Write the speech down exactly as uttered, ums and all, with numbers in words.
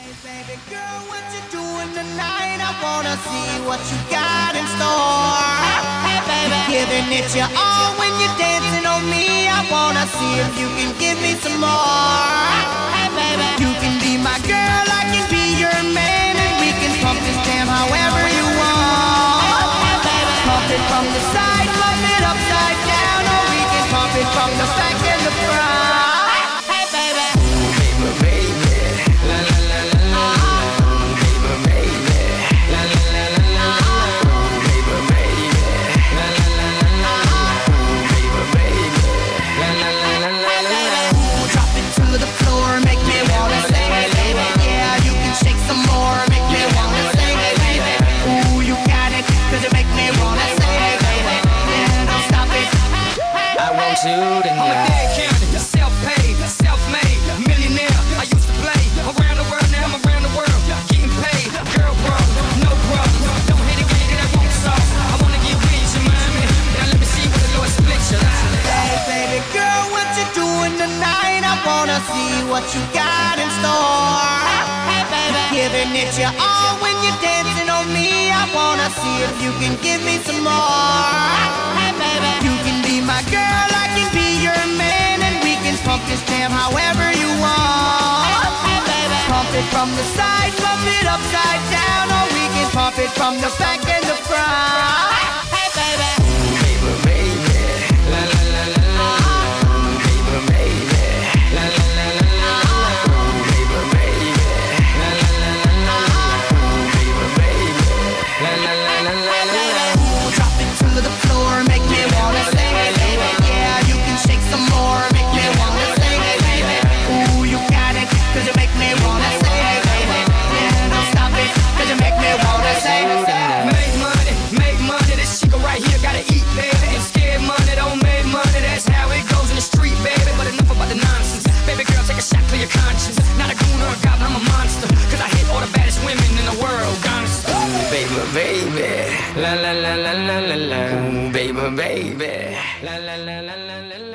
Baby girl, what you doing tonight? I wanna see what you got in store. Hey baby, giving it your all when you're dancing on me. I wanna see if you can give me some more. Hey baby, you can be my girl, I can be your man, and we can pump this jam however you want. Hey baby, pump it from the side, pump it upside down, or we can pump it from the back and the front. Hey baby, baby, baby, la la la la la. Baby, baby, la la la la la. Baby, baby, la la la la la. Baby, baby, la la la la la. ooh, drop it to the floor, make me wanna say, hey baby, yeah, you can shake some more, make me wanna say, hey baby, ooh, you got it, cause you make me wanna say, hey baby, yeah, don't stop it. I want you tonight. I'm a dead county, self-paid, self-made, millionaire. I used to play around the world, now I'm around the world, getting paid. Girl, bro, no problem. Don't hate a game that I won't solve. I wanna get with you, mommy. Now let me see what the Lord split you. Hey baby girl, what you doing tonight? I wanna see what you got in store. Hey baby, giving it your all when you're dancing on me. I wanna see if you can give me some more. Hey baby, you can be my girl, I can be your man, and we can pump this jam however you want. Hey baby, pump it from the side, pump it upside down, or we can pump it from the back and the front. Hey baby, Baby, baby, la la la la la. Baby, baby, la la la la la. Baby, baby, la la la la la. Baby, baby, la la la la la. ooh, drop it to the floor, make me wanna say, hey baby, yeah, you can shake some more, make me wanna say, hey baby, ooh, you got it, cause you make me wanna say, hey baby, yeah, don't stop it, cause you make me wanna say, Make money, make money. This chica right here gotta eat, baby. And scared money don't make money. That's how it goes in the street, baby. But enough about the nonsense. Baby girl, take a shot, clear your conscience. Not a goon or a goblin, I'm a monster. Cause I hit all the baddest women in the world, gangsta. Baby, baby, la la la la la la la. Baby, baby, la la la la la la.